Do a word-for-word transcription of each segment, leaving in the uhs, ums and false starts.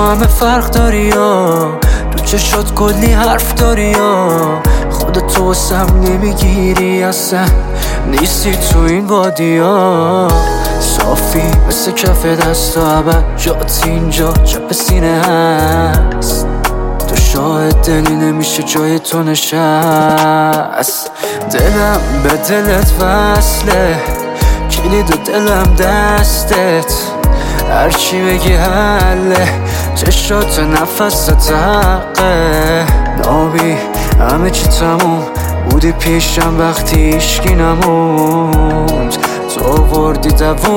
همه فرق داری یا تو چشات کلی حرف داری یا خودت تو واسم نمیگیری اصلا نیستی تو این وادیا صافی مثل کف دست و عبد جات اینجا چپ سینه هست تو شاهد دلی نمیشه جای تو نشست دلم به دلت وصله کلید و دلم دستت هرچی بگی حله چشات نفست حقه نابی همه چی تموم بودی پیشم وقتی ایشکی نموند تو آوردی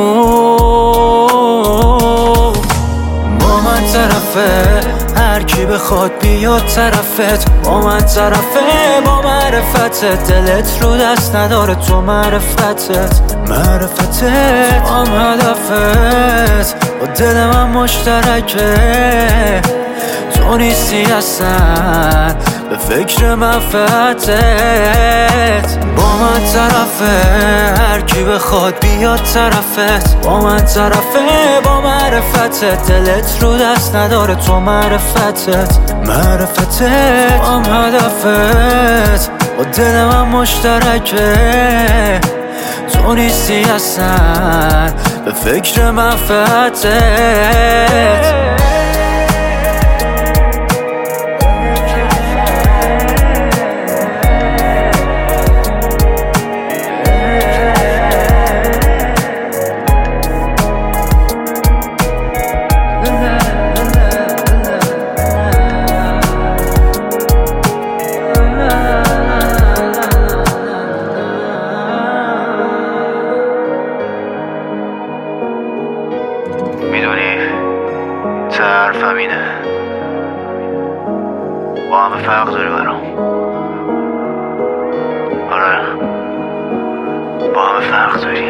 دوون با من طرفه هر کی بخواد بیاد طرفت با من طرفه با معرفتت دلت رو دست نداره تو معرفتت معرفتت هم هدفت با دل من مشترکه تو نیستی اصلا به فکر منفعتت با من طرفه هر کی بخواد بیاد طرفت با من طرفه با معرفتت دلت رو دست نداره تو معرفتت معرفتت هم هدفت با دل من مشترکه تو نیستی اصلا به فکر منفعتت میدونی حرفم اینه با همه فرق داری برام آره با همه فرق داری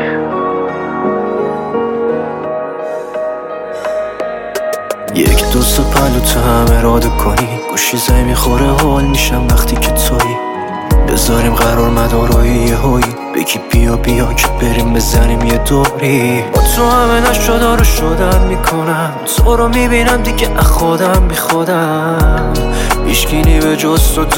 یک دوست و پلو تو هم اراده کنی گوشی زنگ میخوره حال میشم وقتی که تویی بذاریم قرار مدارای یه هایی بگی بیا بیا که بریم بزنیم یه دوری با تو همه نشده رو شدن میکنم تو رو میبینم دیگه خودم بی خودم بیشکینی به جز تو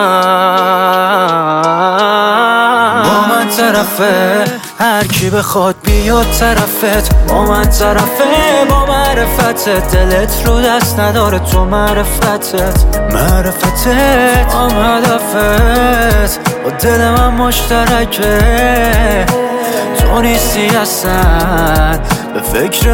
دارم با من طرفه هر کی بخواد بیاد طرفت با من طرفه با معرفتت دلت رو دست نداره تو معرفتت معرفتت هم هدفت با دل من مشترکه تو نیستی اصلا به فکر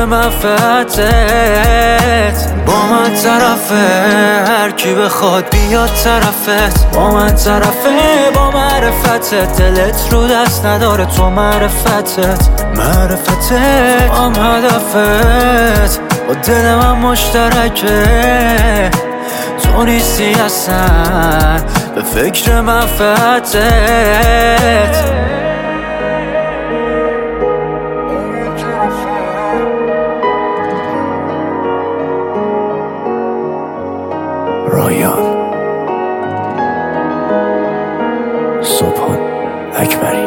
منفعتت با من طرفه هر کی بخواد بیاد طرفت با من طرفه با معرفتت دلت رو دست نداره تو معرفتت معرفتت هم هدفت با دل من مشترکه تو نیستی اصلا به فکر منفعتت رایان سبحان اکبری